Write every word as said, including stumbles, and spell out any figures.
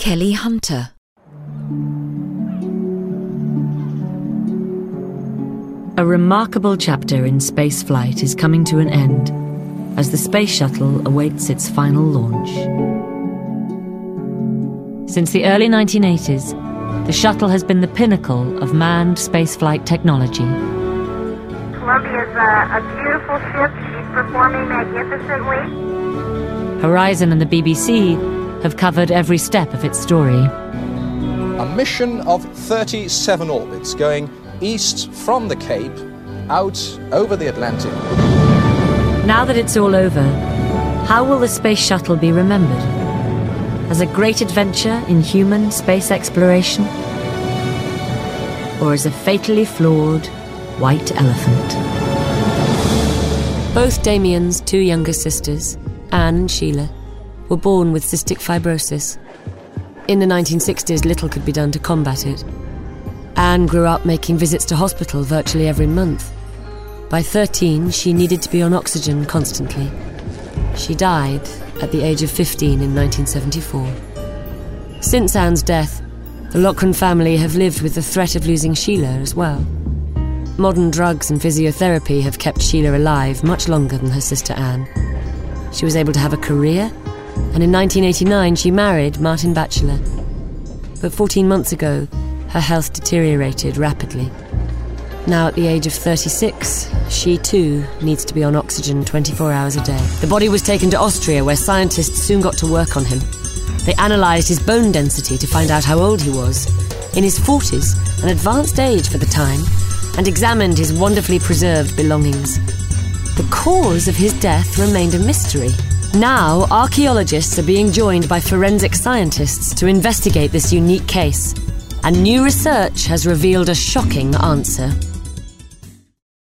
Kelly Hunter. A remarkable chapter in spaceflight is coming to an end as the Space Shuttle awaits its final launch. Since the early nineteen eighties, the shuttle has been the pinnacle of manned spaceflight technology. Columbia's uh, a beautiful ship. She's performing magnificently. Horizon and the B B C have covered every step of its story. A mission of thirty-seven orbits going east from the Cape, out over the Atlantic. Now that it's all over, how will the Space Shuttle be remembered? As a great adventure in human space exploration? Or as a fatally flawed white elephant? Both Damien's two younger sisters, Anne and Sheila, were born with cystic fibrosis. In the nineteen sixties, little could be done to combat it. Anne grew up making visits to hospital virtually every month. By thirteen, she needed to be on oxygen constantly. She died at the age of fifteen in nineteen seventy-four. Since Anne's death, the Loughran family have lived with the threat of losing Sheila as well. Modern drugs and physiotherapy have kept Sheila alive much longer than her sister Anne. She was able to have a career, and in nineteen eighty-nine she married Martin Batchelor. But fourteen months ago, her health deteriorated rapidly. Now at the age of thirty-six, she too needs to be on oxygen twenty-four hours a day. The body was taken to Austria, where scientists soon got to work on him. They analysed his bone density to find out how old he was, in his forties, an advanced age for the time, and examined his wonderfully preserved belongings. The cause of his death remained a mystery. Now, archaeologists are being joined by forensic scientists to investigate this unique case, and new research has revealed a shocking answer.